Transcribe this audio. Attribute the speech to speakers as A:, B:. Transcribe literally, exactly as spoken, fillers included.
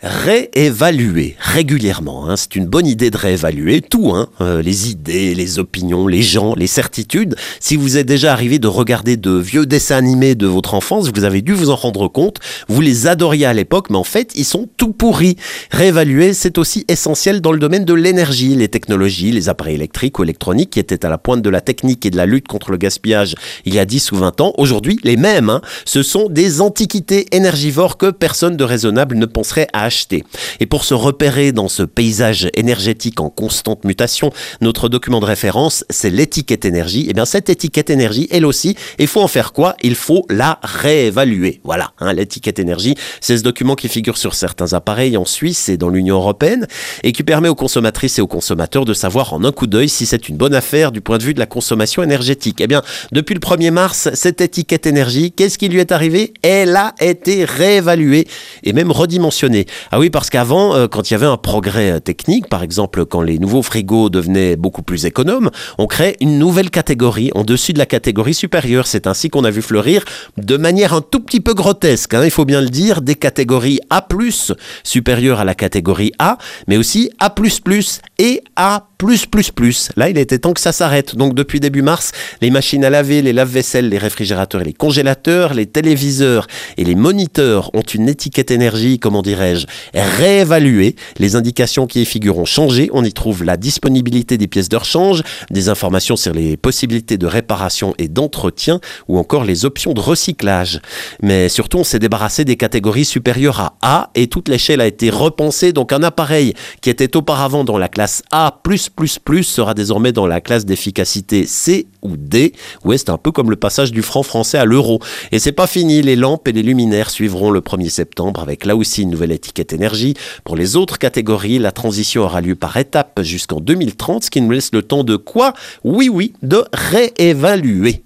A: Réévaluer régulièrement, hein, c'est une bonne idée de réévaluer tout, hein, euh, les idées, les opinions, les gens, les certitudes. Si vous êtes déjà arrivé de regarder de vieux dessins animés de votre enfance, vous avez dû vous en rendre compte, vous les adoriez à l'époque, mais en fait, ils sont tout pourris. Réévaluer, c'est aussi essentiel dans le domaine de l'énergie, les technologies, les appareils électriques ou électroniques qui étaient à la pointe de la technique et de la lutte contre le gaspillage il y a dix ou vingt ans. Aujourd'hui, les mêmes, hein, ce sont des antiquités énergivores que personne de raisonnable ne penserait à acheter. Et pour se repérer dans ce paysage énergétique en constante mutation, notre document de référence, c'est l'étiquette énergie. Et bien cette étiquette énergie, elle aussi, il faut en faire quoi ? Il faut la réévaluer. Voilà, hein, l'étiquette énergie, c'est ce document qui figure sur certains appareils en Suisse et dans l'Union européenne et qui permet aux consommatrices et aux consommateurs de savoir en un coup d'œil si c'est une bonne affaire du point de vue de la consommation énergétique. Eh bien, depuis le premier mars, cette étiquette énergie, qu'est-ce qui lui est arrivé ? Elle a été réévaluée et même redimensionnée. Ah oui, parce qu'avant, euh, quand il y avait un progrès euh, technique, par exemple quand les nouveaux frigos devenaient beaucoup plus économes, on crée une nouvelle catégorie en dessus de la catégorie supérieure. C'est ainsi qu'on a vu fleurir de manière un tout petit peu grotesque, hein, il faut bien le dire, des catégories A plus, supérieures à la catégorie A, mais aussi A plus plus et A plus plus plus. Là, il était temps que ça s'arrête. Donc depuis début mars, les machines à laver, les lave-vaisselle, les réfrigérateurs et les congélateurs, les téléviseurs et les moniteurs ont une étiquette énergie, comment dirais-je, réévaluée. Les indications qui y figurent ont changé. On y trouve la disponibilité des pièces de rechange, des informations sur les possibilités de réparation et d'entretien ou encore les options de recyclage. Mais surtout, on s'est débarrassé des catégories supérieures à A et toute l'échelle a été repensée. Donc un appareil qui était auparavant dans la classe A plus plus plus sera désormais dans la classe d'efficacité C ou D. Ouais, c'est un peu comme le passage du franc français à l'euro. Et c'est pas fini, les lampes et les luminaires suivront le premier septembre avec là aussi une nouvelle étiquette énergie. Pour les autres catégories, la transition aura lieu par étapes jusqu'en deux mille trente, ce qui nous laisse le temps de quoi ? Oui, oui, de réévaluer.